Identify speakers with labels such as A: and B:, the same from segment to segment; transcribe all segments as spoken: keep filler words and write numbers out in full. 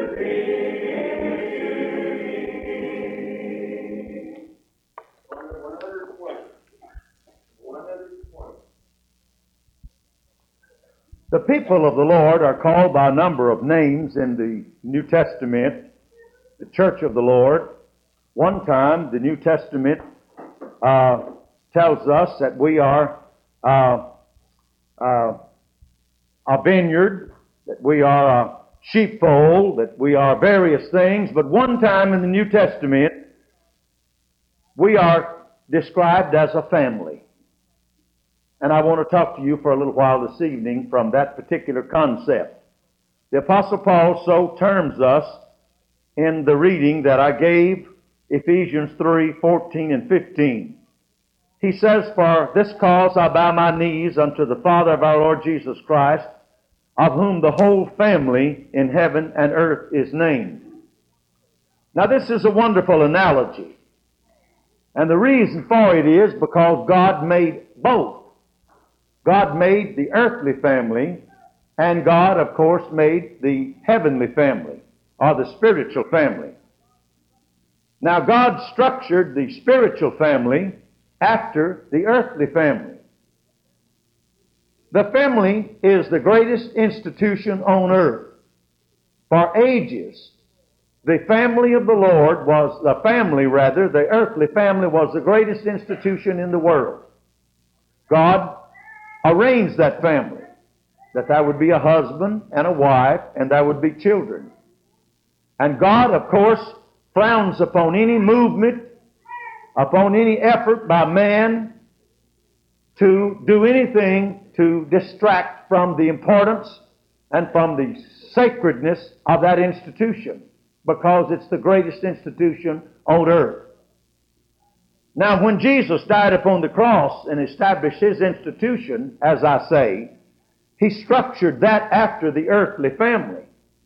A: The people of the Lord are called by a number of names in the New Testament, the church of the Lord. One time, the New Testament uh, tells us that we are uh, uh, a vineyard, that we are a sheepfold, that we are various things. But one time in the New Testament, we are described as a family. And I want to talk to you for a little while this evening from that particular concept. The Apostle Paul so terms us in the reading that I gave, Ephesians three, fourteen and fifteen. He says, "For this cause I bow my knees unto the Father of our Lord Jesus Christ, of whom the whole family in heaven and earth is named." Now this is a wonderful analogy. And the reason for it is because God made both. God made the earthly family, and God, of course, made the heavenly family, or the spiritual family. Now, God structured the spiritual family after the earthly family. The family is the greatest institution on earth. For ages, the family of the Lord was, the family rather, the earthly family was the greatest institution in the world. God arranged that family, that there would be a husband and a wife, and there would be children. And God, of course, frowns upon any movement, upon any effort by man to do anything to distract from the importance and from the sacredness of that institution, because it's the greatest institution on earth. Now, when Jesus died upon the cross and established His institution, as I say, He structured that after the earthly family.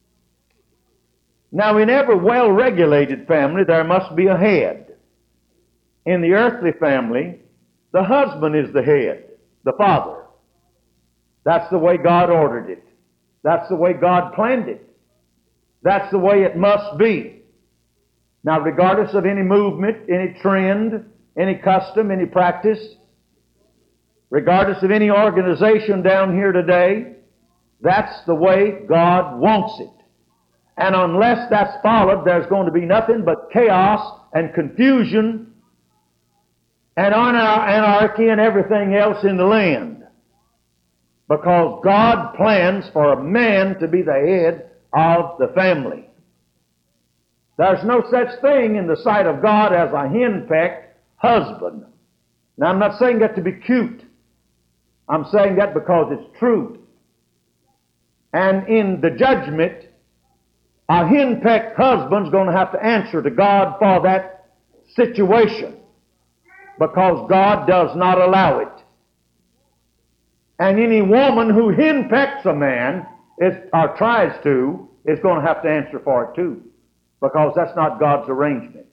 A: Now, in every well-regulated family, there must be a head. In the earthly family, the husband is the head, the father. That's the way God ordered it. That's the way God planned it. That's the way it must be. Now, regardless of any movement, any trend, any custom, any practice, regardless of any organization down here today, that's the way God wants it. And unless that's followed, there's going to be nothing but chaos and confusion and anarchy and everything else in the land. Because God plans for a man to be the head of the family. There's no such thing in the sight of God as a henpecked husband. Now, I'm not saying that to be cute. I'm saying that because it's truth. And in the judgment, a henpecked husband's going to have to answer to God for that situation, because God does not allow it. And any woman who henpecks a man, is, or tries to, is going to have to answer for it too, because that's not God's arrangement.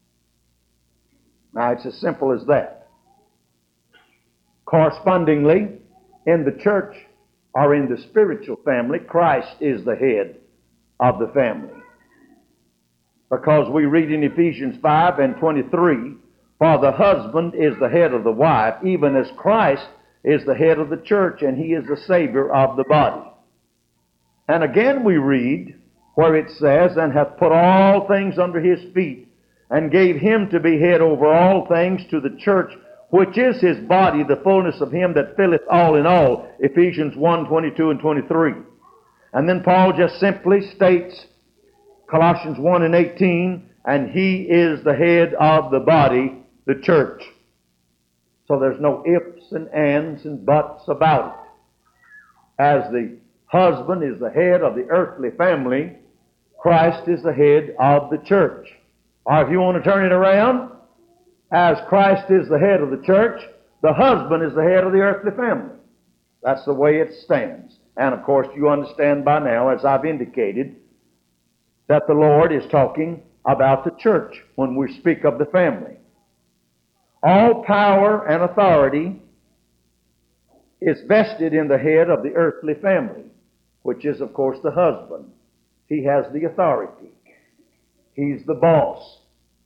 A: Now, it's as simple as that. Correspondingly, in the church or in the spiritual family, Christ is the head of the family. Because we read in Ephesians five and twenty-three, "For the husband is the head of the wife, even as Christ is the head of the church, and He is the Savior of the body." And again we read where it says, "And hath put all things under His feet, and gave Him to be head over all things to the church, which is His body, the fullness of Him that filleth all in all." Ephesians one, twenty-two and twenty-three. And then Paul just simply states, Colossians one and eighteen, "And He is the head of the body, the church." So there's no ifs and ands and buts about it. As the husband is the head of the earthly family, Christ is the head of the church. Or if you want to turn it around, as Christ is the head of the church, the husband is the head of the earthly family. That's the way it stands. And of course, you understand by now, as I've indicated, that the Lord is talking about the church when we speak of the family. All power and authority is vested in the head of the earthly family, which is, of course, the husband. He has the authority. He's the boss.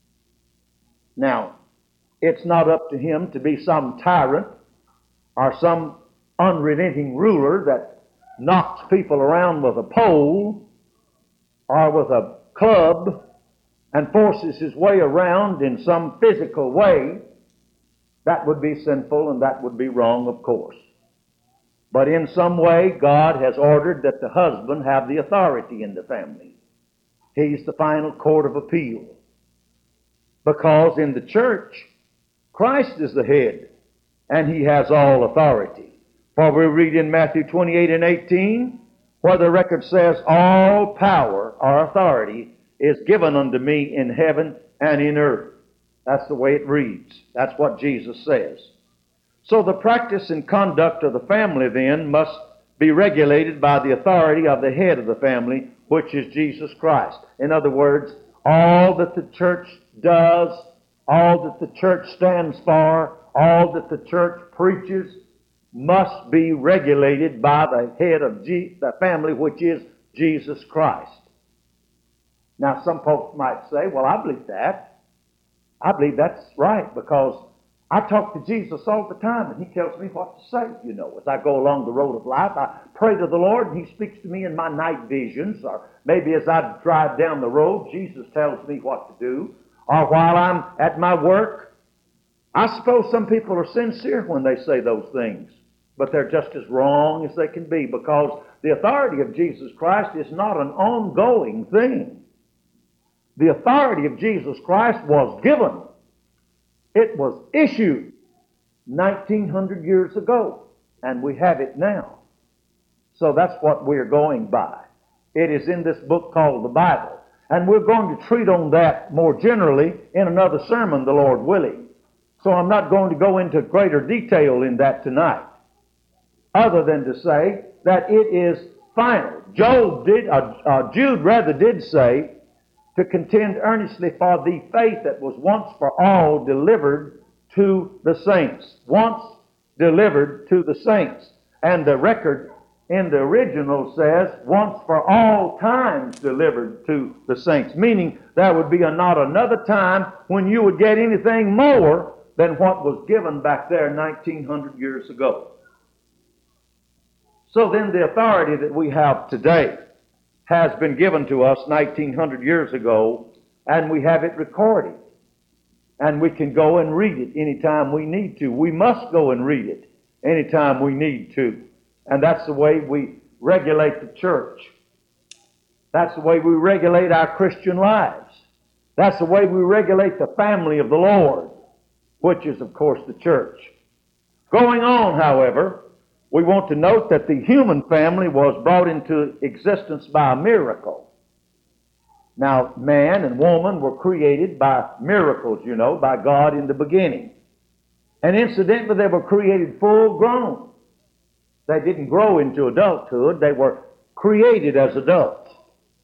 A: Now, it's not up to him to be some tyrant or some unrelenting ruler that knocks people around with a pole or with a club and forces his way around in some physical way. That would be sinful and that would be wrong, of course. But in some way, God has ordered that the husband have the authority in the family. He's the final court of appeal. Because in the church, Christ is the head, and he has all authority. For we read in Matthew twenty-eight and eighteen, where the record says, all power or authority is given unto me in heaven and in earth. That's the way it reads. That's what Jesus says. So the practice and conduct of the family then must be regulated by the authority of the head of the family, which is Jesus Christ. In other words, all that the church does, all that the church stands for, all that the church preaches must be regulated by the head of G- the family, which is Jesus Christ. Now, some folks might say, well, I believe that. I believe that's right, because I talk to Jesus all the time, and he tells me what to say, you know. As I go along the road of life, I pray to the Lord, and he speaks to me in my night visions, or maybe as I drive down the road, Jesus tells me what to do, or while I'm at my work. I suppose some people are sincere when they say those things, but they're just as wrong as they can be, because the authority of Jesus Christ is not an ongoing thing. The authority of Jesus Christ was given. It was issued nineteen hundred years ago, and we have it now. So that's what we're going by. It is in this book called the Bible. And we're going to treat on that more generally in another sermon, the Lord willing. So I'm not going to go into greater detail in that tonight, other than to say that it is final. Job did, uh, uh, Jude rather did say, to contend earnestly for the faith that was once for all delivered to the saints. Once delivered to the saints. And the record in the original says, once for all times delivered to the saints. Meaning, there would be a, not another time when you would get anything more than what was given back there nineteen hundred years ago. So then the authority that we have today has been given to us nineteen hundred years ago, and we have it recorded. And we can go and read it anytime we need to. We must go and read it anytime we need to. And that's the way we regulate the church. That's the way we regulate our Christian lives. That's the way we regulate the family of the Lord, which is, of course, the church. Going on, however, we want to note that the human family was brought into existence by a miracle. Now, man and woman were created by miracles, you know, by God in the beginning. And incidentally, they were created full grown. They didn't grow into adulthood. They were created as adults.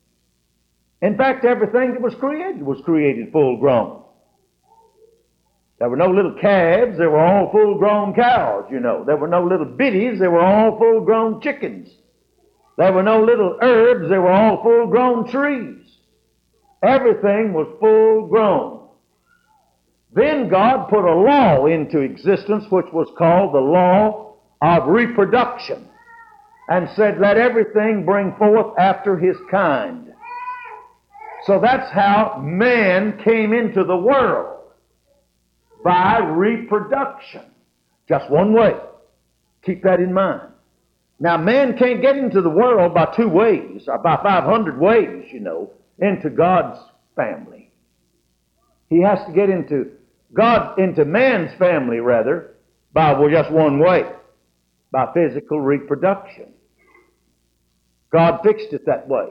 A: In fact, everything that was created was created full grown. There were no little calves. They were all full-grown cows, you know. There were no little bitties. They were all full-grown chickens. There were no little herbs. They were all full-grown trees. Everything was full-grown. Then God put a law into existence which was called the law of reproduction, and said, let everything bring forth after his kind. So that's how man came into the world. By reproduction. Just one way. Keep that in mind. Now, man can't get into the world by two ways, or by five hundred ways, you know, into God's family. He has to get into God, into man's family, rather, by well, just one way, by physical reproduction. God fixed it that way.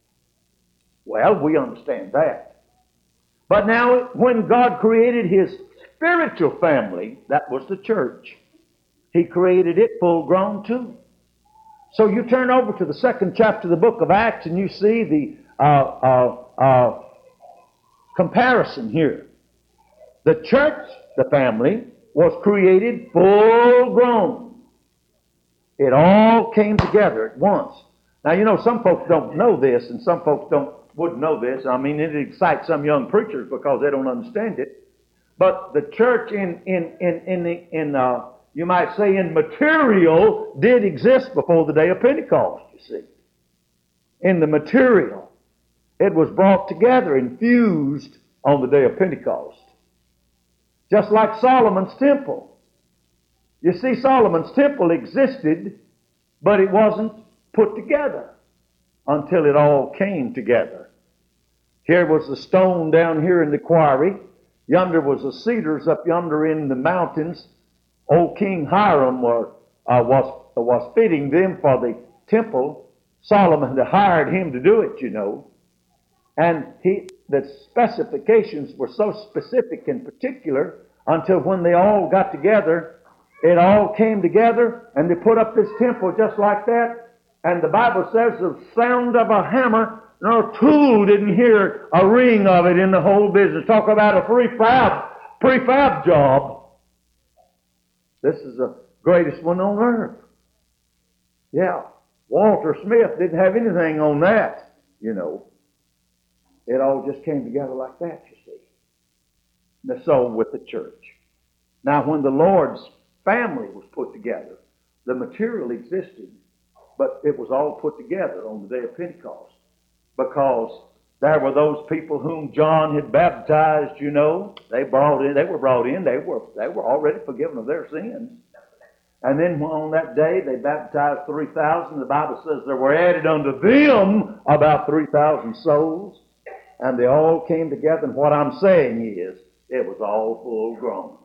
A: Well, we understand that. But now, when God created his spiritual family, that was the church, he created it full grown too. So you turn over to the second chapter of the book of Acts and you see the uh, uh, uh, comparison here. The church, the family, was created full grown. It all came together at once. Now, you know, some folks don't know this, and some folks don't wouldn't know this. I mean, it excites some young preachers because they don't understand it. But the church in in in in, the, in uh, you might say in material did exist before the day of Pentecost. You see, in the material, it was brought together, infused on the day of Pentecost, just like Solomon's temple. You see, Solomon's temple existed, but it wasn't put together until it all came together. Here was the stone down here in the quarry. Yonder was the cedars up yonder in the mountains. Old King Hiram were, uh, was, was fitting them for the temple. Solomon had hired him to do it, you know. And he, the specifications were so specific and particular until when they all got together, it all came together and they put up this temple just like that. And the Bible says the sound of a hammer, no tool didn't hear a ring of it in the whole business. Talk about a prefab, prefab job. This is the greatest one on earth. Yeah, Walter Smith didn't have anything on that, you know. It all just came together like that, you see. And so with the church. Now, when the Lord's family was put together, the material existed, but it was all put together on the day of Pentecost. Because there were those people whom John had baptized, you know. They brought in, they were brought in, they were they were already forgiven of their sins. And then on that day they baptized three thousand. The Bible says there were added unto them about three thousand souls. And they all came together, and what I'm saying is, it was all full grown.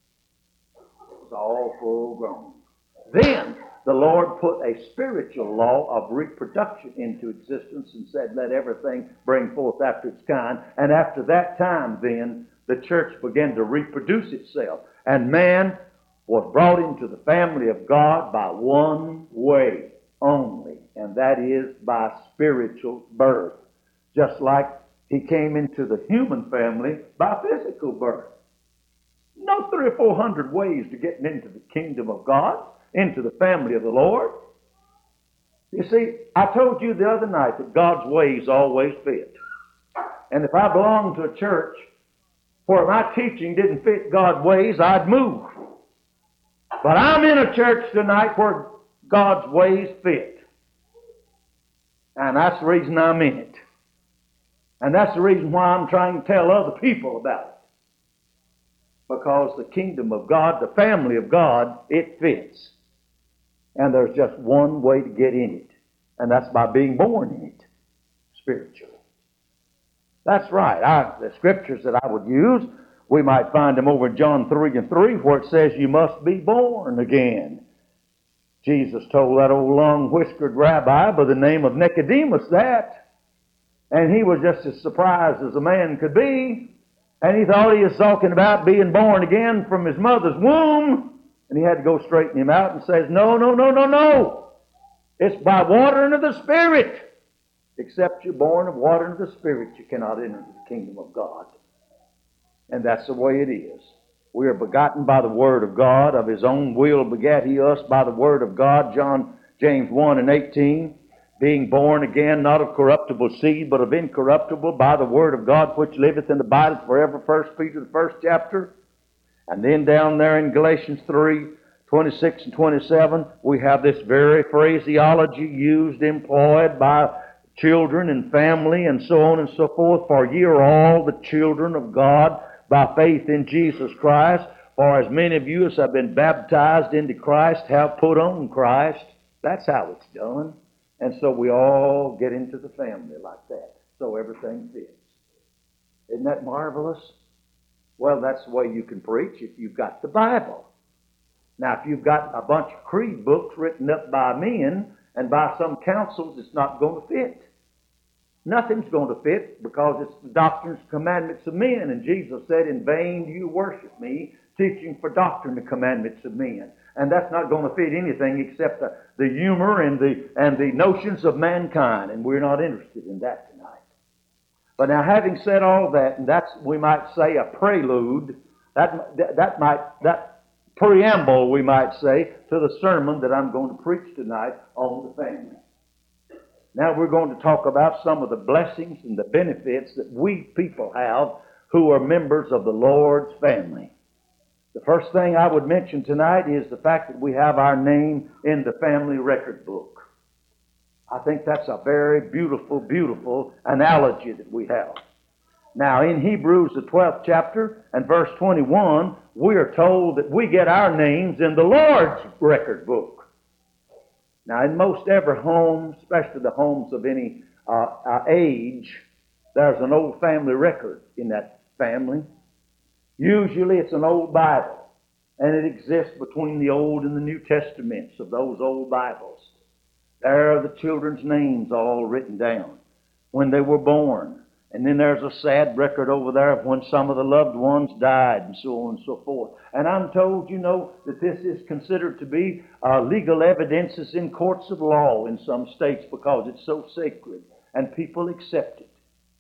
A: It was all full grown. Then the Lord put a spiritual law of reproduction into existence and said, let everything bring forth after its kind. And after that time, then, the church began to reproduce itself. And man was brought into the family of God by one way only, and that is by spiritual birth. Just like he came into the human family by physical birth. No three or four hundred ways to getting into the kingdom of God, into the family of the Lord. You see, I told you the other night that God's ways always fit. And if I belonged to a church where my teaching didn't fit God's ways, I'd move. But I'm in a church tonight where God's ways fit. And that's the reason I'm in it. And that's the reason why I'm trying to tell other people about it. Because the kingdom of God, the family of God, it fits. And there's just one way to get in it. And that's by being born in it, spiritually. That's right. I, the scriptures that I would use, we might find them over in John three and three, where it says you must be born again. Jesus told that old long-whiskered rabbi by the name of Nicodemus that. And he was just as surprised as a man could be. And he thought he was talking about being born again from his mother's womb. And he had to go straighten him out and says, no, no, no, no, no. It's by water and of the Spirit. Except you're born of water and of the Spirit, you cannot enter the kingdom of God. And that's the way it is. We are begotten by the Word of God. Of His own will begat He us by the Word of God. John, James one and eighteen. Being born again, not of corruptible seed, but of incorruptible, by the Word of God, which liveth and abideth forever. First Peter, the first chapter. And then down there in Galatians three, twenty-six and twenty-seven, we have this very phraseology used, employed by children and family and so on and so forth. For ye are all the children of God by faith in Jesus Christ. For as many of you as have been baptized into Christ have put on Christ. That's how it's done. And so we all get into the family like that. So everything fits. Isn't that marvelous? Well, that's the way you can preach if you've got the Bible. Now, if you've got a bunch of creed books written up by men and by some councils, it's not going to fit. Nothing's going to fit because it's the doctrines and commandments of men. And Jesus said, in vain do you worship me, teaching for doctrine and commandments of men. And that's not going to fit anything except the, the humor and the, and the notions of mankind. And we're not interested in that tonight. But now, having said all that, and that's, we might say, a prelude, that, that, that might, that preamble, we might say, to the sermon that I'm going to preach tonight on the family. Now we're going to talk about some of the blessings and the benefits that we people have who are members of the Lord's family. The first thing I would mention tonight is the fact that we have our name in the family record book. I think that's a very beautiful, beautiful analogy that we have. Now, in Hebrews, the twelfth chapter and verse twenty-one, we are told that we get our names in the Lord's record book. Now, in most every home, especially the homes of any uh, uh, age, there's an old family record in that family. Usually it's an old Bible, and it exists between the Old and the New Testaments of those old Bibles. There are the children's names all written down when they were born. And then there's a sad record over there of when some of the loved ones died and so on and so forth. And I'm told, you know, that this is considered to be uh, legal evidences in courts of law in some states because it's so sacred and people accept it.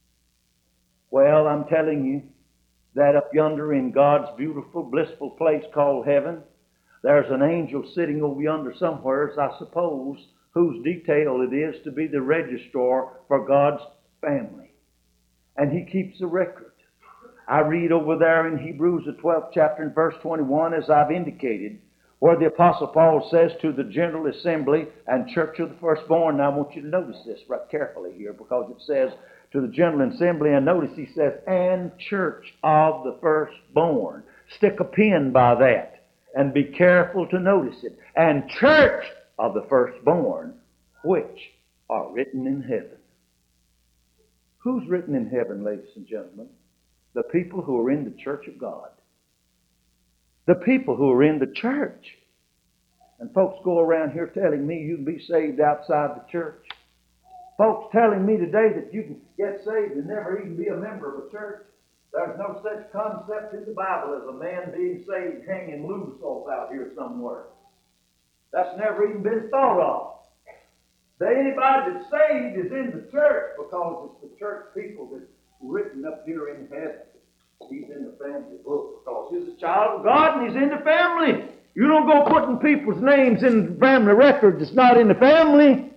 A: Well, I'm telling you that up yonder in God's beautiful, blissful place called heaven, there's an angel sitting over yonder somewhere, as I suppose, whose detail it is to be the registrar for God's family. And he keeps a record. I read over there in Hebrews, the twelfth chapter and verse twenty-one, as I've indicated, where the Apostle Paul says to the General Assembly and Church of the Firstborn. Now I want you to notice this right carefully here, because it says to the General Assembly, and notice he says, and Church of the Firstborn. Stick a pin by that and be careful to notice it. And Church of the Firstborn, which are written in heaven. Who's written in heaven, ladies and gentlemen? The people who are in the church of God. The people who are in the church. And folks go around here telling me you can be saved outside the church. Folks telling me today that you can get saved and never even be a member of a church. There's no such concept in the Bible as a man being saved hanging loose off out here somewhere. That's never even been thought of. That anybody that's saved is in the church, because it's the church people that's written up here in heaven. He's in the family book because he's a child of God and he's in the family. You don't go putting people's names in the family record that's not in the family.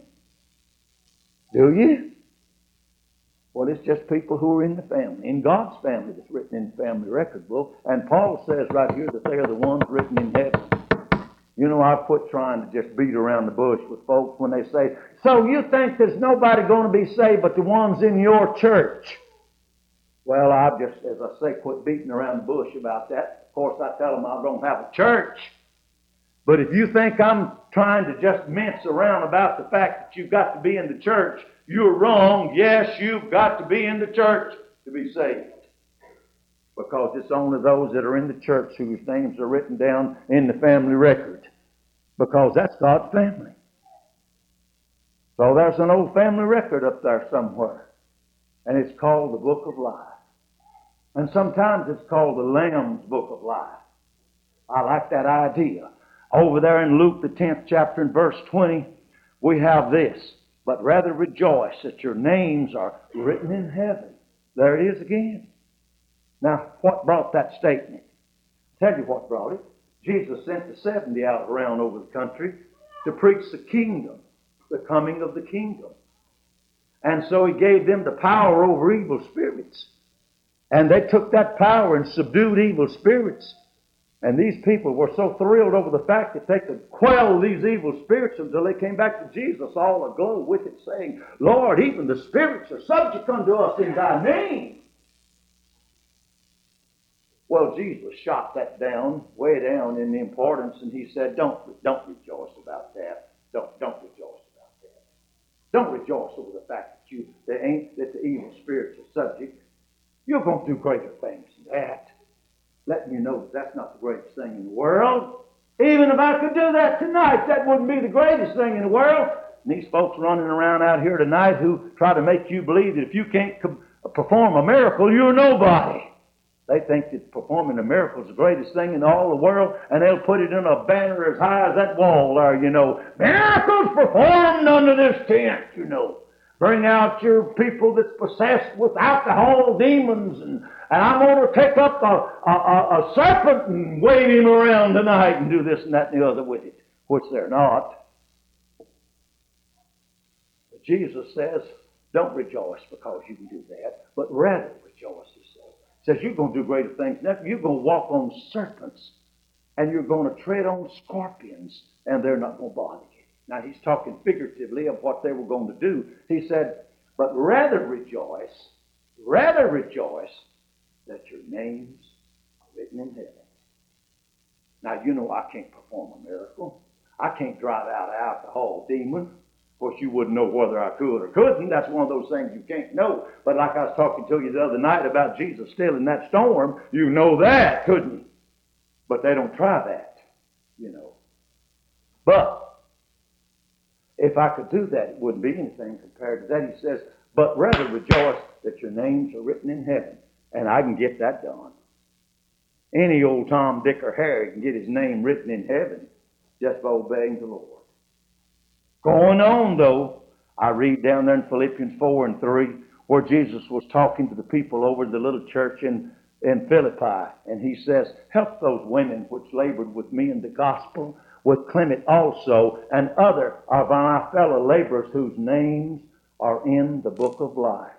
A: Do you? Well, it's just people who are in the family, in God's family, that's written in the family record book. And Paul says right here that they are the ones written in heaven. You know, I quit trying to just beat around the bush with folks when they say, so you think there's nobody going to be saved but the ones in your church? Well, I just, as I say, quit beating around the bush about that. Of course, I tell them I don't have a church. But if you think I'm trying to just mince around about the fact that you've got to be in the church, you're wrong. Yes, you've got to be in the church to be saved. Because it's only those that are in the church whose names are written down in the family record. Because that's God's family. So there's an old family record up there somewhere. And it's called the Book of Life. And sometimes it's called the Lamb's Book of Life. I like that idea. Over there in Luke, the tenth chapter and verse twenty, we have this. But rather rejoice that your names are written in heaven. There it is again. Now, what brought that statement? I'll tell you what brought it. Jesus sent the seventy out around over the country to preach the kingdom, the coming of the kingdom. And so he gave them the power over evil spirits. And they took that power and subdued evil spirits. And these people were so thrilled over the fact that they could quell these evil spirits until they came back to Jesus, all aglow with it, saying, Lord, even the spirits are subject unto us in thy name. Well, Jesus shot that down, way down in the importance, and he said, don't, don't rejoice about that. Don't, don't rejoice about that. Don't rejoice over the fact that you that ain't that the evil spirits are subject. You're going to do greater things than that. Letting you know that that's not the greatest thing in the world. Even if I could do that tonight, that wouldn't be the greatest thing in the world. And these folks running around out here tonight who try to make you believe that if you can't com- perform a miracle, you're nobody. They think that performing a miracle is the greatest thing in all the world, and they'll put it in a banner as high as that wall there, you know. Miracles performed under this tent, you know. Bring out your people that's possessed with alcohol demons, and, and I'm going to take up a, a, a, a serpent and wave him around tonight and do this and that and the other with it, which they're not. But Jesus says, don't rejoice because you can do that, but rather rejoice, he says. He says, you're going to do greater things. You're going to walk on serpents, and you're going to tread on scorpions, and they're not going to bother you. Now, he's talking figuratively of what they were going to do. He said, but rather rejoice, rather rejoice that your names are written in heaven. Now, you know I can't perform a miracle. I can't drive out an alcohol demon. Of course, you wouldn't know whether I could or couldn't. That's one of those things you can't know. But like I was talking to you the other night about Jesus stilling that storm, you know that, couldn't you? But they don't try that, you know. But if I could do that, it wouldn't be anything compared to that. He says, but rather rejoice that your names are written in heaven. And I can get that done. Any old Tom, Dick, or Harry can get his name written in heaven just by obeying the Lord. Going on, though, I read down there in Philippians four and three where Jesus was talking to the people over the little church in, in Philippi. And he says, help those women which labored with me in the gospel, with Clement also, and other of my fellow laborers whose names are in the book of life.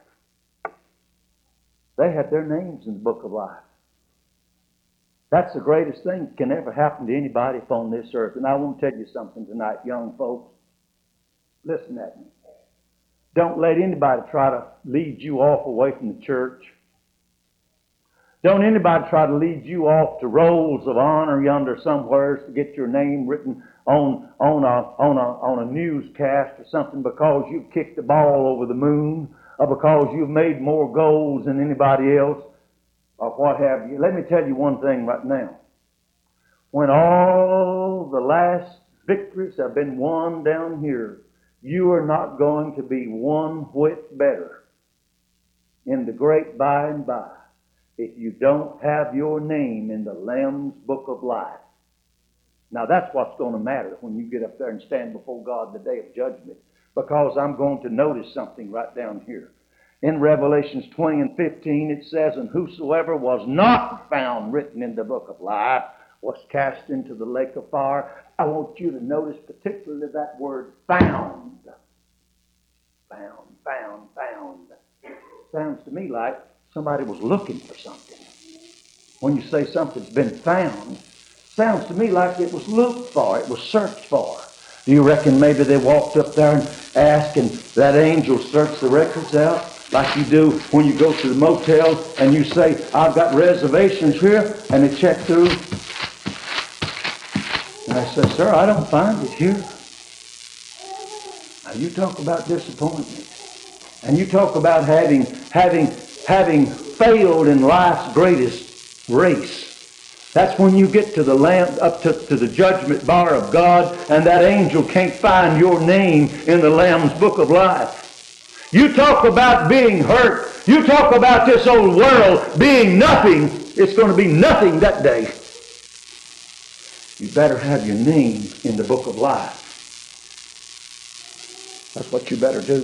A: They had their names in the book of life. That's the greatest thing that can ever happen to anybody upon this earth. And I want to tell you something tonight, young folks. Listen at me. Don't let anybody try to lead you off away from the church. Don't anybody try to lead you off to rolls of honor yonder somewhere to get your name written on, on, a, on, a, on a newscast or something because you've kicked the ball over the moon or because you've made more goals than anybody else or what have you. Let me tell you one thing right now. When all the last victories have been won down here, you are not going to be one whit better in the great by and by if you don't have your name in the Lamb's book of life. Now that's what's going to matter when you get up there and stand before God in the day of judgment, because I'm going to notice something right down here. In Revelations twenty and fifteen it says, and whosoever was not found written in the book of life was cast into the lake of fire. I want you to notice particularly that word found. Found, found, found. Sounds to me like somebody was looking for something. When you say something's been found, sounds to me like it was looked for, it was searched for. Do you reckon maybe they walked up there and asked and that angel searched the records out? Like you do when you go to the motel and you say, I've got reservations here, and they check through. And I say, sir, I don't find it here. Now you talk about disappointment. And you talk about having having having failed in life's greatest race. That's when you get to the lamb, up to, to the judgment bar of God, and that angel can't find your name in the Lamb's book of life. You talk about being hurt. You talk about this old world being nothing. It's going to be nothing that day. You better have your name in the book of life. That's what you better do.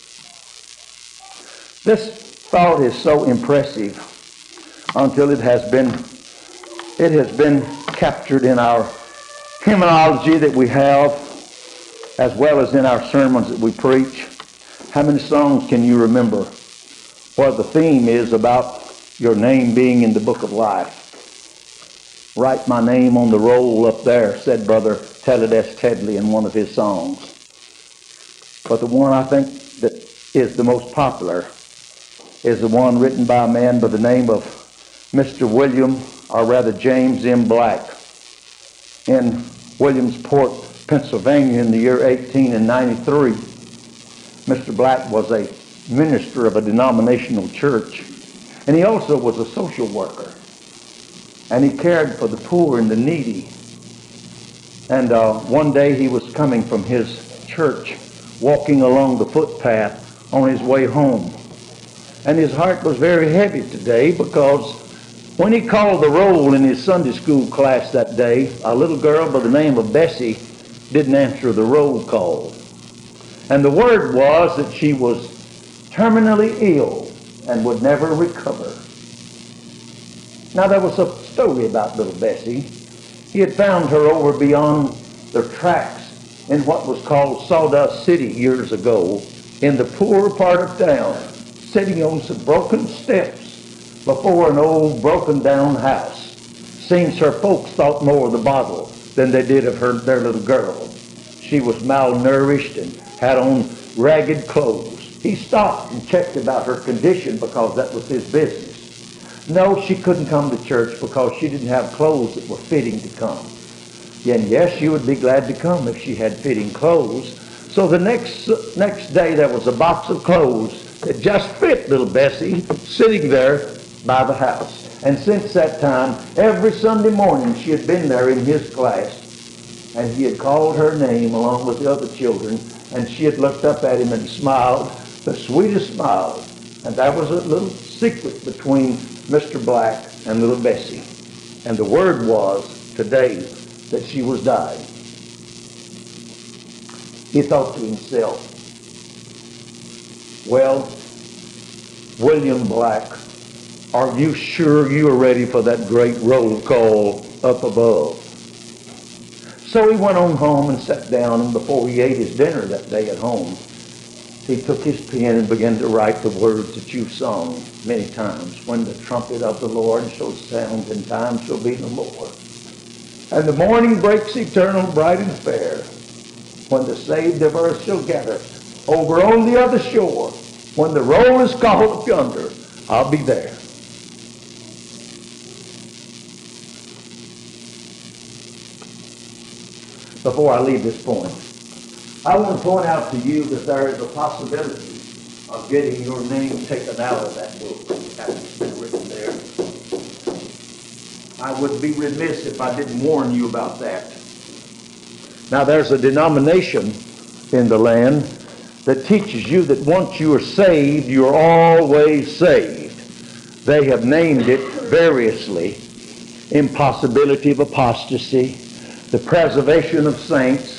A: This thought is so impressive until it has been it has been captured in our hymnology that we have, as well as in our sermons that we preach. How many songs can you remember where the theme is about your name being in the book of life? Write my name on the roll up there, said Brother Teddy S. Tedley in one of his songs. But the one I think that is the most popular is the one written by a man by the name of Mister William, or rather James M. Black, in Williamsport, Pennsylvania in the year eighteen ninety-three. Mister Black was a minister of a denominational church, and he also was a social worker. And he cared for the poor and the needy. And uh, one day he was coming from his church, walking along the footpath on his way home. And his heart was very heavy today because when he called the roll in his Sunday school class that day, a little girl by the name of Bessie didn't answer the roll call. And the word was that she was terminally ill and would never recover. Now there was a story about little Bessie. He had found her over beyond the tracks in what was called Sawdust City years ago in the poorer part of town, sitting on some broken steps before an old broken down house. Seems her folks thought more of the bottle than they did of her their little girl. She was malnourished and had on ragged clothes. He stopped and checked about her condition because that was his business. No, she couldn't come to church because she didn't have clothes that were fitting to come. And yes, she would be glad to come if she had fitting clothes. So the next next day there was a box of clothes that just fit little Bessie sitting there by the house. And since that time, every Sunday morning she had been there in his class, and he had called her name along with the other children, and she had looked up at him and smiled, the sweetest smile. And that was a little secret between Mister Black and little Bessie. And the word was today that she was dying. He thought to himself, well, William Black, are you sure you are ready for that great roll call up above? So he went on home and sat down, and before he ate his dinner that day at home, he took his pen and began to write the words that you've sung many times. When the trumpet of the Lord shall sound, and time shall be no more. And the morning breaks eternal, bright and fair, when the saved of earth shall gather over on the other shore. When the roll is called up yonder, I'll be there. Before I leave this point, I want to point out to you that there is a possibility of getting your name taken out of that book that has been written there. I would be remiss if I didn't warn you about that. Now, there's a denomination in the land that teaches you that once you are saved, you're always saved. They have named it variously: impossibility of apostasy, the preservation of saints,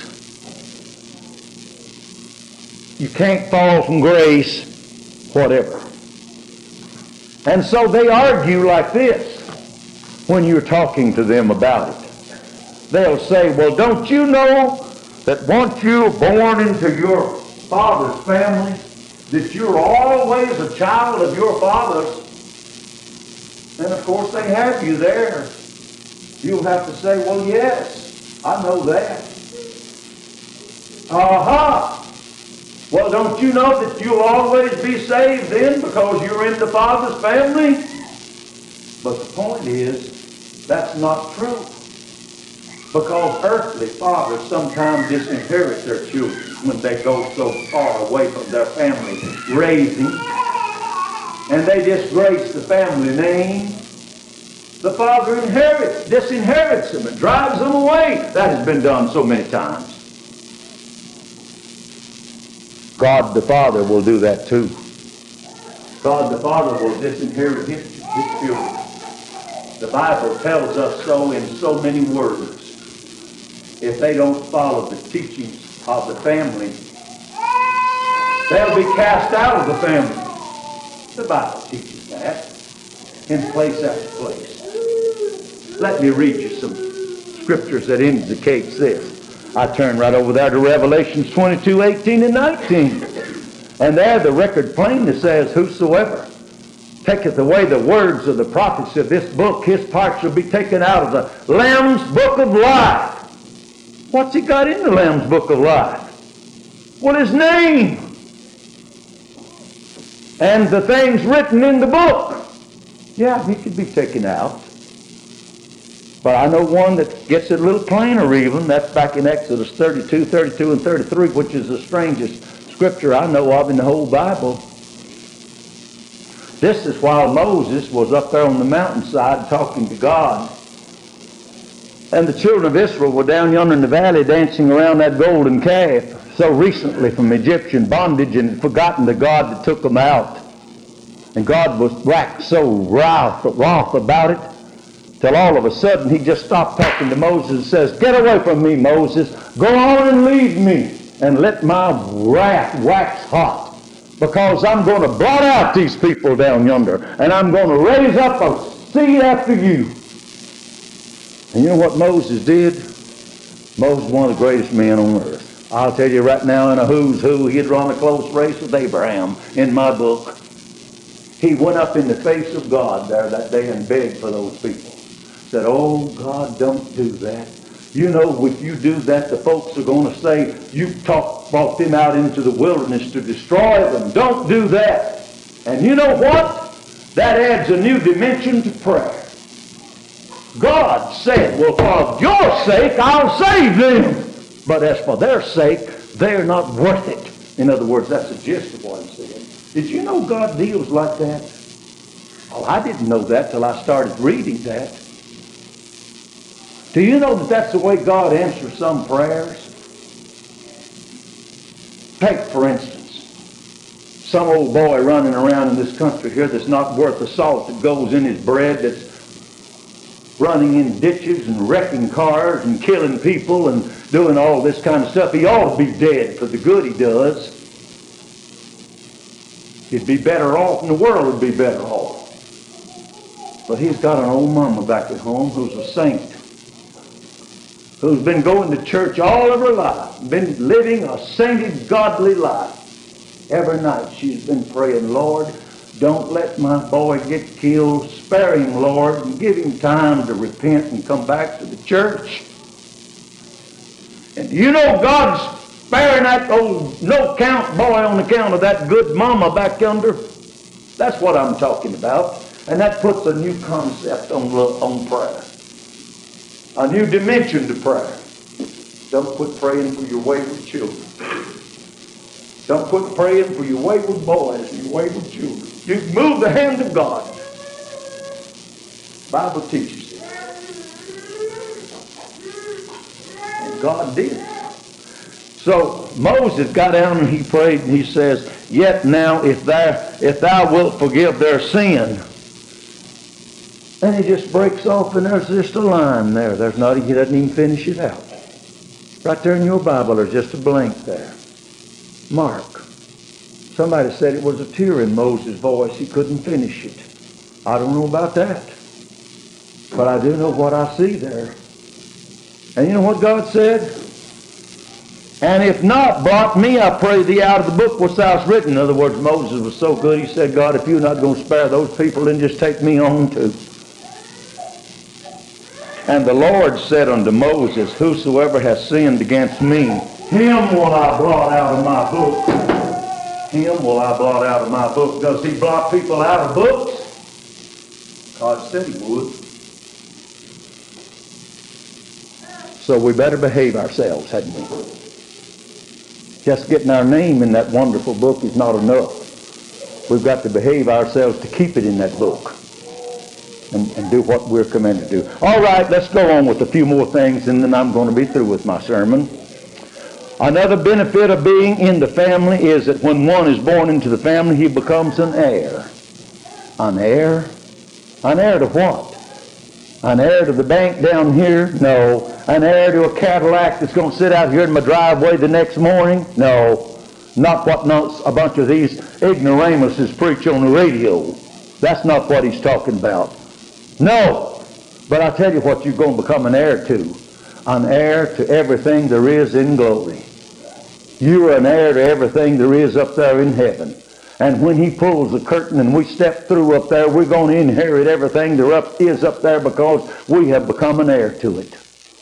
A: you can't fall from grace, whatever. And so they argue like this when you're talking to them about it. They'll say, well, don't you know that once you're born into your father's family, that you're always a child of your father's? And of course they have you there. You'll have to say, well, yes, I know that. Aha! Well, don't you know that you'll always be saved then because you're in the Father's family? But the point is, that's not true. Because earthly fathers sometimes disinherit their children when they go so far away from their family raising, and they disgrace the family name. The father inherits, disinherits them and drives them away. That has been done so many times. God the Father will do that too. God the Father will disinherit his, his children. The Bible tells us so in so many words. If they don't follow the teachings of the family, they'll be cast out of the family. The Bible teaches that in place after place. Let me read you some scriptures that indicates this. I turn right over there to Revelations twenty-two, eighteen and nineteen. And there the record plainly says, whosoever taketh away the words of the prophets of this book, his part shall be taken out of the Lamb's book of life. What's he got in the Lamb's book of life? Well, his name. And the things written in the book. Yeah, he could be taken out. But I know one that gets it a little plainer even. That's back in Exodus thirty-two, thirty-two, and thirty-three, which is the strangest scripture I know of in the whole Bible. This is while Moses was up there on the mountainside talking to God. And the children of Israel were down yonder in the valley dancing around that golden calf so recently from Egyptian bondage and had forgotten the God that took them out. And God was waxed so wroth, wroth about it till all of a sudden he just stopped talking to Moses and says, get away from me, Moses. Go on and leave me and let my wrath wax hot, because I'm going to blot out these people down yonder and I'm going to raise up a seed after you. And you know what Moses did? Moses was one of the greatest men on earth. I'll tell you right now, in a who's who, he'd run a close race with Abraham in my book. He went up in the face of God there that day and begged for those people. Said, oh, God, don't do that. You know, if you do that, the folks are going to say, you talk, brought them out into the wilderness to destroy them. Don't do that. And you know what? That adds a new dimension to prayer. God said, well, for your sake, I'll save them. But as for their sake, they're not worth it. In other words, that's the gist of what I'm saying. Did you know God deals like that? Oh, I didn't know that till I started reading that. Do you know that that's the way God answers some prayers? Take, for instance, some old boy running around in this country here that's not worth the salt that goes in his bread, that's running in ditches and wrecking cars and killing people and doing all this kind of stuff. He ought to be dead for the good he does. He'd be better off and the world would be better off. But he's got an old mama back at home who's a saint, who's been going to church all of her life, been living a sainted, godly life. Every night she's been praying, Lord, don't let my boy get killed. Spare him, Lord, and give him time to repent and come back to the church. And you know God's sparing that old no-count boy on account of that good mama back yonder? That's what I'm talking about. And that puts a new concept on, on prayer. A new dimension to prayer. Don't quit praying for your wayward children. Don't quit praying for your wayward boys and your wayward children. You can move the hand of God. The Bible teaches it. And God did. So Moses got down and he prayed and he says, yet now if thou, if thou wilt forgive their sin. And he just breaks off and there's just a line there. There's not, he doesn't even finish it out. Right there in your Bible there's just a blank there. Mark. Somebody said it was a tear in Moses' voice. He couldn't finish it. I don't know about that. But I do know what I see there. And you know what God said? And if not, blot me, I pray thee, out of the book which thou hast written. In other words, Moses was so good, he said, God, if you're not going to spare those people, then just take me on too. And the Lord said unto Moses, whosoever has sinned against me, him will I blot out of my book. Him will I blot out of my book. Does he blot people out of books? God said he would. So we better behave ourselves, hadn't we? Just getting our name in that wonderful book is not enough. We've got to behave ourselves to keep it in that book and, and do what we're commanded to do. All right, let's go on with a few more things and then I'm going to be through with my sermon. Another benefit of being in the family is that when one is born into the family, he becomes an heir. An heir? An heir to what? An heir to the bank down here? No. An heir to a Cadillac that's going to sit out here in my driveway the next morning? No. Not what not a bunch of these ignoramuses preach on the radio. That's not what he's talking about. No. But I tell you what you're going to become an heir to. An heir to everything there is in glory. You are an heir to everything there is up there in heaven. And when he pulls the curtain and we step through up there, we're going to inherit everything there up, is up there because we have become an heir to it.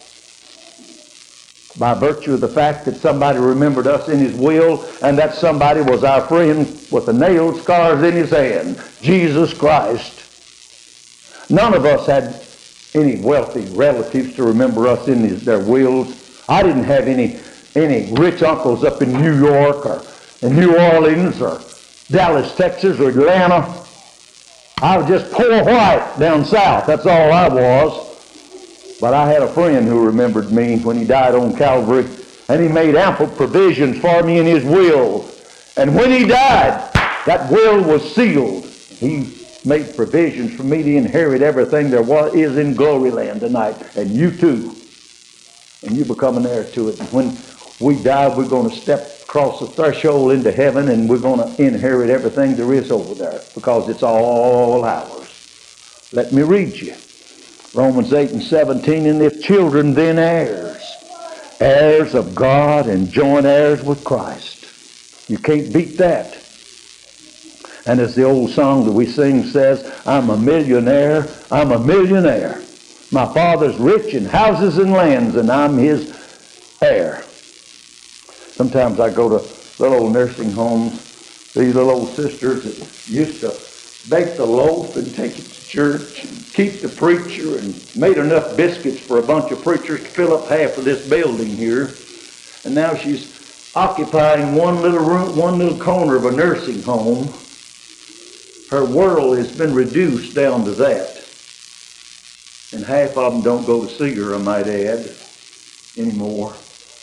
A: By virtue of the fact that somebody remembered us in his will, and that somebody was our friend with the nail scars in his hand, Jesus Christ. None of us had any wealthy relatives to remember us in his, their wills. I didn't have any, any rich uncles up in New York or in New Orleans or Dallas, Texas, or Atlanta. I was just poor white down south. That's all I was. But I had a friend who remembered me when he died on Calvary, and he made ample provisions for me in his will. And when he died, that will was sealed. He made provisions for me to inherit everything there was is in glory land tonight. And you too. And you become an heir to it. And when we die, we're going to step across the threshold into heaven, and we're going to inherit everything there is over there because it's all ours. Let me read you. Romans eight and seventeen, and if children, then heirs. heirs of God and joint heirs with Christ. You can't beat that. And as the old song that we sing says, I'm a millionaire, I'm a millionaire. My father's rich in houses and lands, and I'm his heir. Sometimes I go to little old nursing homes, these little old sisters that used to bake the loaf and take it to church and keep the preacher and made enough biscuits for a bunch of preachers to fill up half of this building here. And now she's occupying one little room, one little corner of a nursing home. Her world has been reduced down to that. And half of them don't go to see her, I might add, anymore.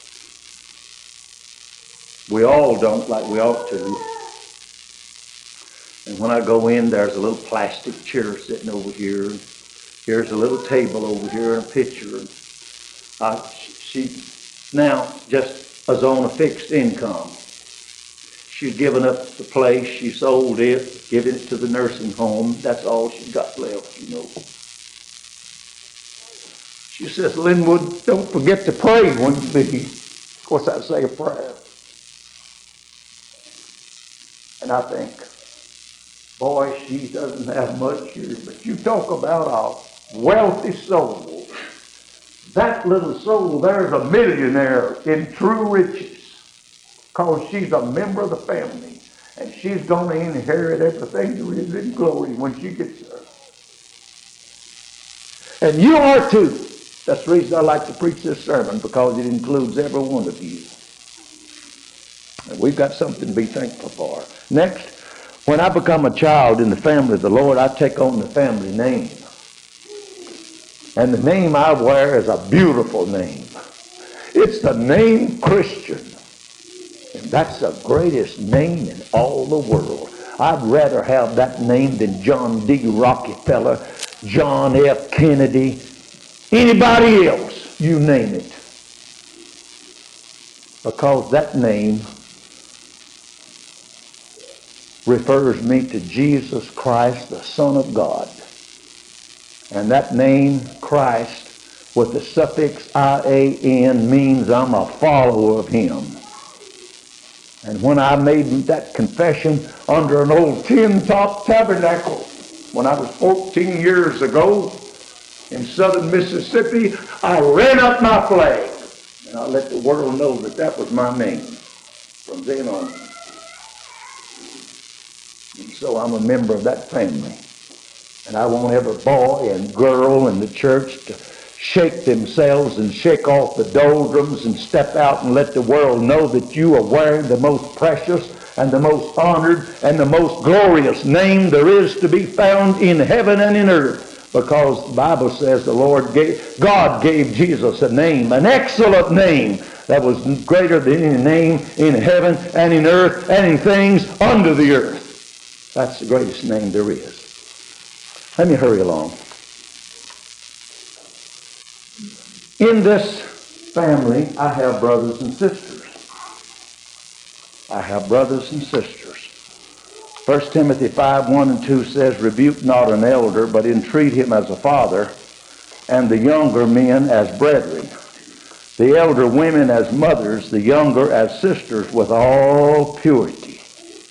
A: We all don't like we ought to. And when I go in, there's a little plastic chair sitting over here. Here's a little table over here and a picture. And I, she now just is on a fixed income. She's given up the place. She sold it, given it to the nursing home. That's all she's got left, you know. She says, Linwood, don't forget to pray when you leave. Of course, I say a prayer. And I think, boy, she doesn't have much here, but you talk about a wealthy soul. That little soul there's a millionaire in true riches because she's a member of the family, and she's going to inherit everything there is in glory when she gets there. And you are too. That's the reason I like to preach this sermon, because it includes every one of you. And we've got something to be thankful for. Next, when I become a child in the family of the Lord, I take on the family name. And the name I wear is a beautiful name. It's the name Christian. And that's the greatest name in all the world. I'd rather have that name than John D. Rockefeller, John F. Kennedy, anybody else, you name it. Because that name refers me to Jesus Christ, the Son of God. And that name, Christ, with the suffix I A N, means I'm a follower of him. And when I made that confession under an old tin-top tabernacle, when I was fourteen years ago in southern Mississippi, I ran up my flag. And I let the world know that that was my name from then on. And so I'm a member of that family. And I want every boy and girl in the church to shake themselves and shake off the doldrums and step out and let the world know that you are wearing the most precious and the most honored and the most glorious name there is to be found in heaven and in earth. Because the Bible says the Lord gave, God gave Jesus a name, an excellent name that was greater than any name in heaven and in earth and in things under the earth. That's the greatest name there is. Let me hurry along. In this family, I have brothers and sisters. I have brothers and sisters. First Timothy five, one and two says, rebuke not an elder, but entreat him as a father, and the younger men as brethren. The elder women as mothers, the younger as sisters, with all purity.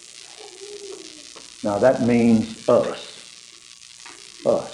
A: Now that means us. Us.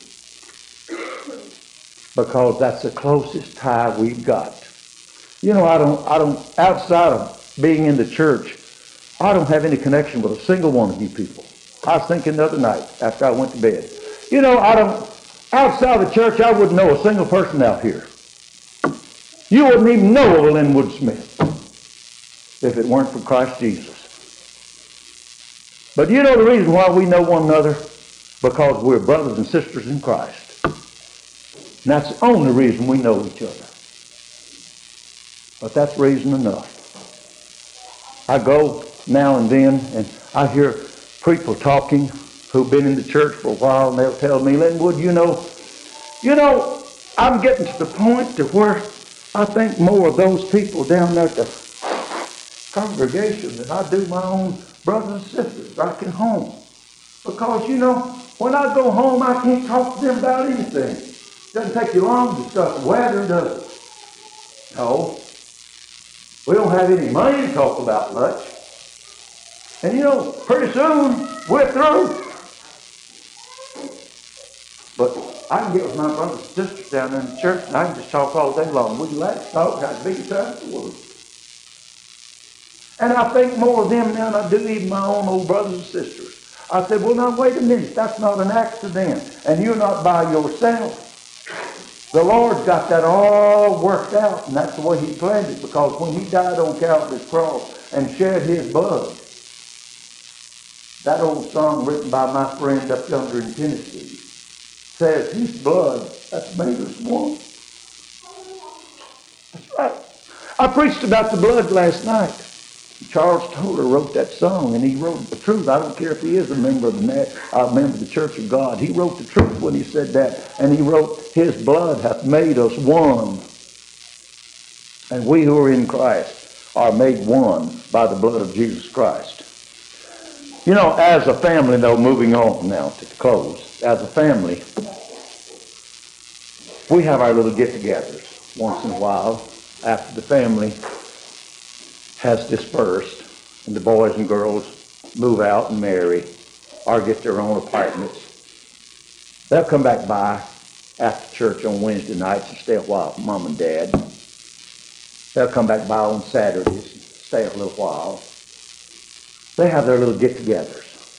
A: Because that's the closest tie we've got. You know, I don't, I don't, outside of being in the church, I don't have any connection with a single one of you people. I was thinking the other night after I went to bed. You know, I don't, outside of the church, I wouldn't know a single person out here. You wouldn't even know of Linwood Smith if it weren't for Christ Jesus. But you know the reason why we know one another? Because we're brothers and sisters in Christ. And that's the only reason we know each other. But that's reason enough. I go now and then and I hear people talking who've been in the church for a while, and they'll tell me, Linwood, you know, you know, I'm getting to the point to where I think more of those people down there at the congregation than I do my own brothers and sisters back at home. Because, you know, when I go home, I can't talk to them about anything. It doesn't take you long to discuss the weather, does it? No. We don't have any money to talk about much. And you know, pretty soon we're through. But I can get with my brothers and sisters down there in the church and I can just talk all day long. We can laugh, talk, have a big time in the world. And I think more of them now than I do even my own old brothers and sisters. I said, well, now, wait a minute. That's not an accident. And you're not by yourself. The Lord's got that all worked out, and that's the way he planned it, because when he died on Calvary's cross and shed his blood, that old song written by my friend up yonder in Tennessee says, his blood that's made us one. That's right. I preached about the blood last night. Charles Toller wrote that song, and he wrote the truth. I don't care if he is a member of the uh, member of the Church of God. He wrote the truth when he said that, and he wrote, his blood hath made us one. And we who are in Christ are made one by the blood of Jesus Christ. You know, as a family, though, moving on now to close, as a family, we have our little get-togethers once in a while after the family has dispersed and the boys and girls move out and marry or get their own apartments. They'll come back by after church on Wednesday nights and stay a while with Mom and Dad. They'll come back by on Saturdays and stay a little while. They have their little get-togethers.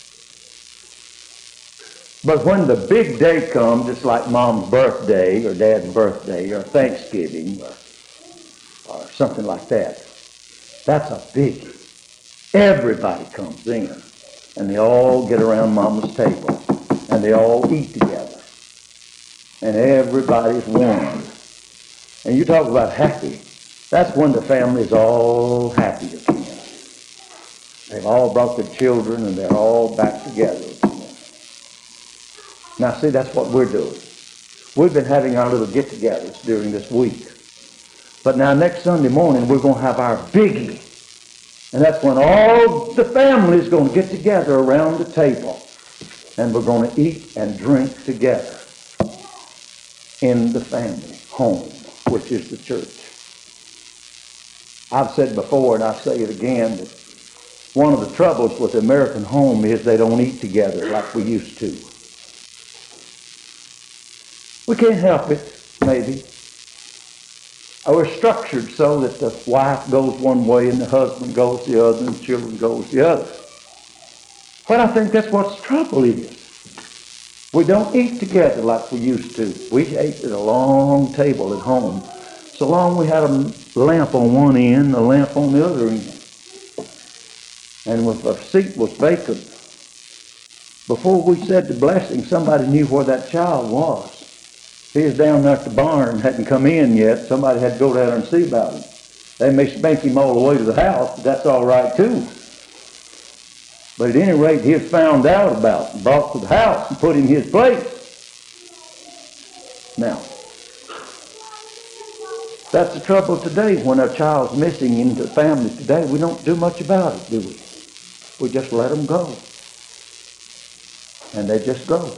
A: But when the big day comes, it's like Mom's birthday or Dad's birthday or Thanksgiving or, or something like that. That's a biggie. Everybody comes in, and they all get around Mama's table, and they all eat together, and everybody's one. And you talk about happy. That's when the family's all happy again. They've all brought their children, and they're all back together again. Now, see, that's what we're doing. We've been having our little get-togethers during this week. But now next Sunday morning, we're going to have our biggie. And that's when all the family is going to get together around the table. And we're going to eat and drink together in the family home, which is the church. I've said before, and I'll say it again, that one of the troubles with the American home is they don't eat together like we used to. We can't help it, maybe. We're structured so that the wife goes one way and the husband goes the other and the children goes the other. But I think that's what the trouble is. We don't eat together like we used to. We ate at a long table at home. So long we had a lamp on one end, a lamp on the other end. And if a seat was vacant, before we said the blessing, somebody knew where that child was. He was down there at the barn, hadn't come in yet. Somebody had to go down there and see about him. They may spank him all the way to the house, but that's all right too. But at any rate, he was found out about and brought to the house and put in his place. Now, that's the trouble today. When a child's missing into the family today, we don't do much about it, do we? We just let them go. And they just go.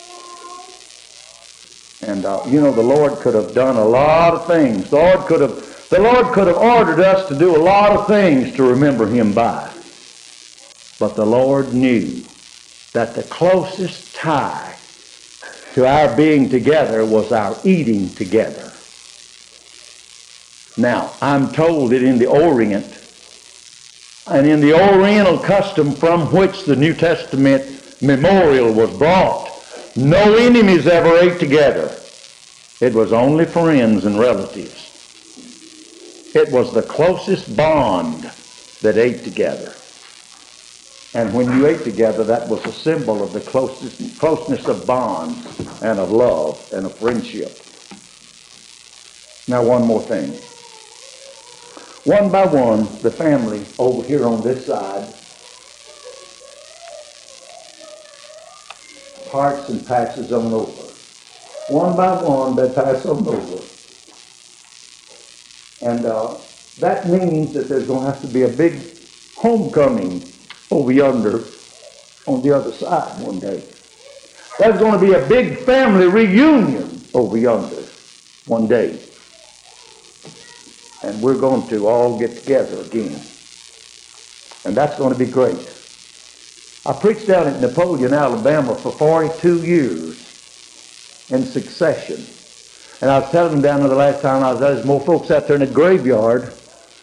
A: And, uh, you know, the Lord could have done a lot of things. The Lord could have, the Lord could have ordered us to do a lot of things to remember him by. But the Lord knew that the closest tie to our being together was our eating together. Now, I'm told that in the Orient, and in the Oriental custom from which the New Testament memorial was brought, no enemies ever ate together. It was only friends and relatives. It was the closest bond that ate together. And when you ate together, that was a symbol of the closest, closeness of bond and of love and of friendship. Now, one more thing. One by one, the family over here on this side parts and passes on over. One by one, they pass on over. And uh, that means that there's going to have to be a big homecoming over yonder on the other side one day. There's going to be a big family reunion over yonder one day. And we're going to all get together again. And that's going to be great. I preached down at Napoleon, Alabama for forty-two years in succession. And I was telling them down there the last time I was there, there's more folks out there in the graveyard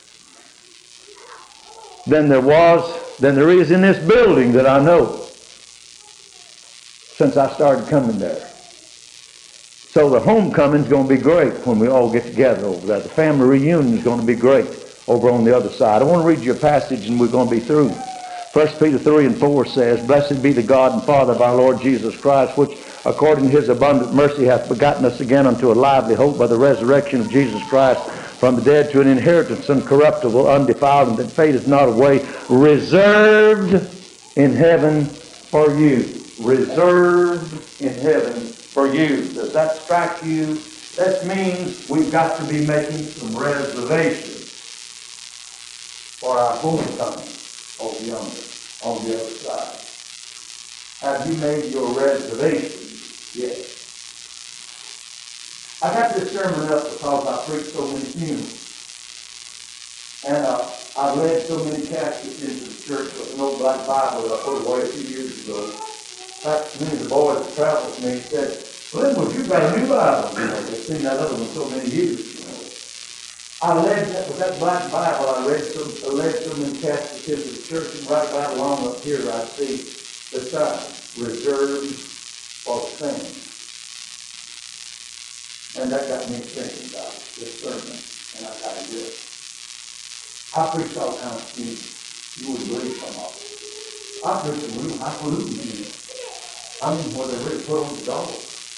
A: than there was, than there is in this building that I know since I started coming there. So the homecoming's going to be great when we all get together over there. The family reunion is going to be great over on the other side. I want to read you a passage and we're going to be through. First Peter three and four says, Blessed be the God and Father of our Lord Jesus Christ, which according to his abundant mercy hath begotten us again unto a lively hope by the resurrection of Jesus Christ from the dead, to an inheritance uncorruptible, undefiled, and that fadeth not away, reserved in heaven for you. Reserved in heaven for you. Does that strike you? That means we've got to be making some reservations for our homecoming over yonder, on the other side. Have you made your reservations? Yes. I got this sermon up because I preached so many funerals. And uh, I led so many caskets into the church with an old black Bible that I put away a few years ago. In fact, many of the boys that traveled with me said, Linwood, you've got a new Bible. You know, they've seen that other one so many years. You know. I led that, with that black Bible, I read so, I led so many caskets into the church, and right right along up here I see the sign, reserved for the saints. And that got me thinking about this sermon, and I got to do it. I preached all kinds of things. You wouldn't believe some of it. I preached a real highfalutin funeral. I mean, where they really put on the dog.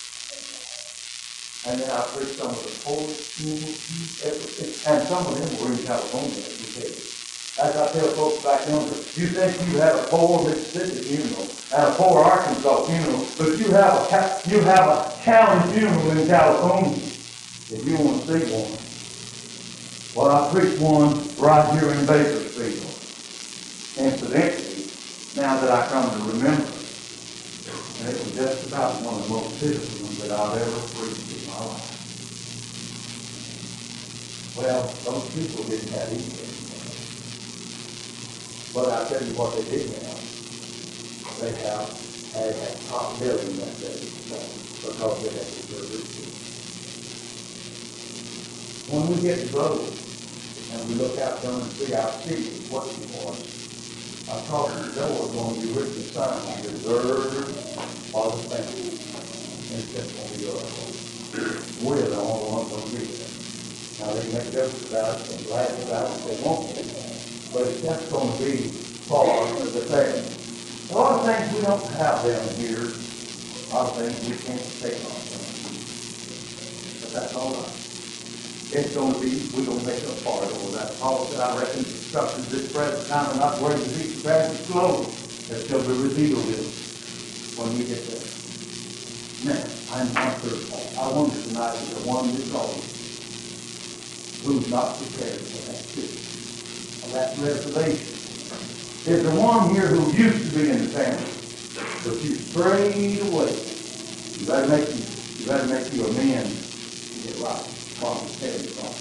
A: And then I preached some of the poorest funerals everything. And some of them were in California, as you tell you. As I tell folks back yonder, you think you have a poor Mississippi funeral and a poor Arkansas funeral, but you have a you have a county funeral in California if you want to see one. Well, I preached one right here in Bakersfield. Incidentally, now that I come to remember, and it was just about one of the most pitiful ones that I've ever preached in my life. Well, those people didn't have anything. But I tell you what they did have. They have had a top building that day because they had to serve it. When we get to Grove and we look out down and see our city working for us, I thought the door was going to be written a sign reserved for the family. And it's just going to be us. We're the only ones going to be there. Now they can make jokes about it and laugh about it if they want to. But it's just going to be for the family. A lot of things we don't have down here. A lot of things we can't take on. But that's all right. It's going to be, we're going to make a part over that. Paul said, I reckon the instructions this present time are not worthy to be prepared with clothes that shall be revealed in when we get there. Now, I'm not sure. I wonder tonight if the one that's called who's not prepared for that too. That reservation. There's the one here who used to be in the family, but you strayed away. You better make you, you better make you a man to get right. Father, tell you wrong.